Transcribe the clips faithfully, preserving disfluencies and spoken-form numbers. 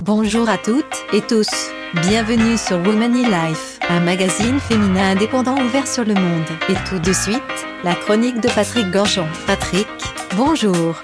Bonjour à toutes et tous. Bienvenue sur Woman in Life, un magazine féminin indépendant ouvert sur le monde. Et tout de suite, la chronique de Patrick Gorgeon. Patrick, bonjour.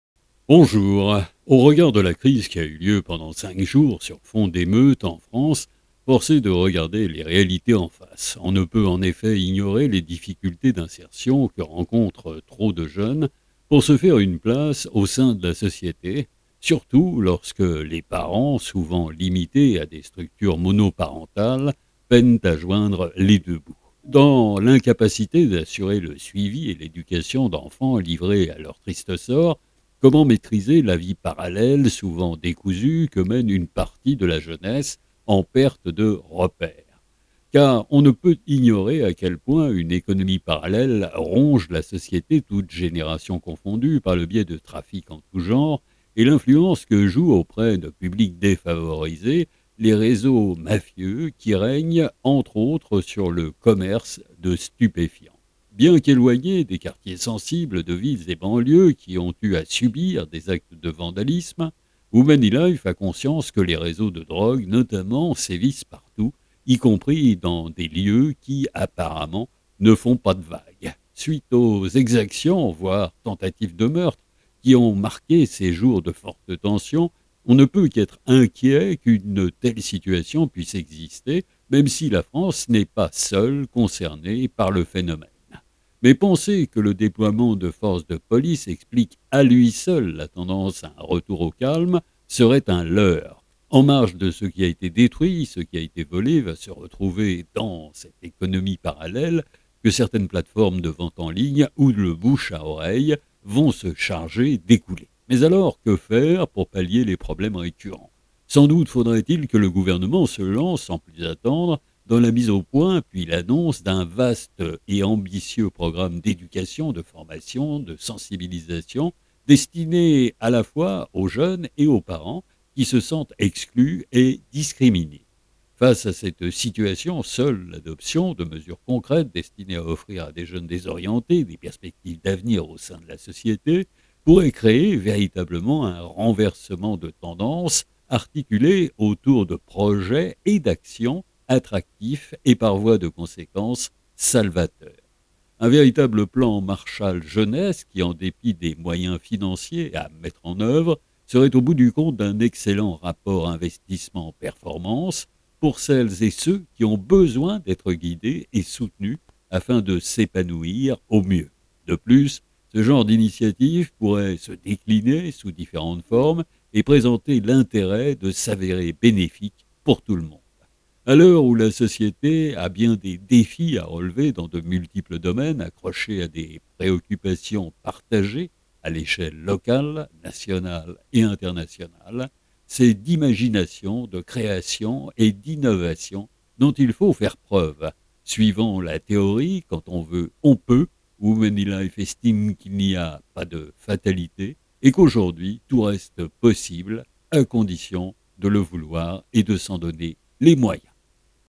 Bonjour. Au regard de la crise qui a eu lieu pendant cinq jours sur fond d'émeutes en France, force est de regarder les réalités en face. On ne peut en effet ignorer les difficultés d'insertion que rencontrent trop de jeunes pour se faire une place au sein de la société, surtout lorsque les parents, souvent limités à des structures monoparentales, peinent à joindre les deux bouts. Dans l'incapacité d'assurer le suivi et l'éducation d'enfants livrés à leur triste sort, comment maîtriser la vie parallèle, souvent décousue, que mène une partie de la jeunesse en perte de repères? Car on ne peut ignorer à quel point une économie parallèle ronge la société, toute génération confondue, par le biais de trafics en tout genre, et l'influence que jouent auprès de publics défavorisés les réseaux mafieux qui règnent, entre autres, sur le commerce de stupéfiants. Bien qu'éloignés des quartiers sensibles de villes et banlieues qui ont eu à subir des actes de vandalisme, Woman in Life a conscience que les réseaux de drogue, notamment, sévissent partout, y compris dans des lieux qui, apparemment, ne font pas de vagues. Suite aux exactions, voire tentatives de meurtre, qui ont marqué ces jours de forte tension, on ne peut qu'être inquiet qu'une telle situation puisse exister, même si la France n'est pas seule concernée par le phénomène. Mais penser que le déploiement de forces de police explique à lui seul la tendance à un retour au calme serait un leurre. En marge de ce qui a été détruit, ce qui a été volé va se retrouver dans cette économie parallèle que certaines plateformes de vente en ligne ou de bouche à oreille vont se charger d'écouler. Mais alors, que faire pour pallier les problèmes récurrents? Sans doute faudrait-il que le gouvernement se lance, sans plus attendre, dans la mise au point, puis l'annonce d'un vaste et ambitieux programme d'éducation, de formation, de sensibilisation, destiné à la fois aux jeunes et aux parents qui se sentent exclus et discriminés. Face à cette situation, seule l'adoption de mesures concrètes destinées à offrir à des jeunes désorientés des perspectives d'avenir au sein de la société pourrait créer véritablement un renversement de tendance articulé autour de projets et d'actions attractifs et par voie de conséquence salvateurs. Un véritable plan Marshall jeunesse qui, en dépit des moyens financiers à mettre en œuvre, serait au bout du compte d'un excellent rapport investissement-performance pour celles et ceux qui ont besoin d'être guidés et soutenus afin de s'épanouir au mieux. De plus, ce genre d'initiative pourrait se décliner sous différentes formes et présenter l'intérêt de s'avérer bénéfique pour tout le monde. À l'heure où la société a bien des défis à relever dans de multiples domaines accrochés à des préoccupations partagées à l'échelle locale, nationale et internationale, c'est d'imagination, de création et d'innovation dont il faut faire preuve. Suivant la théorie, quand on veut, on peut, Woman in Life estime qu'il n'y a pas de fatalité et qu'aujourd'hui, tout reste possible à condition de le vouloir et de s'en donner les moyens.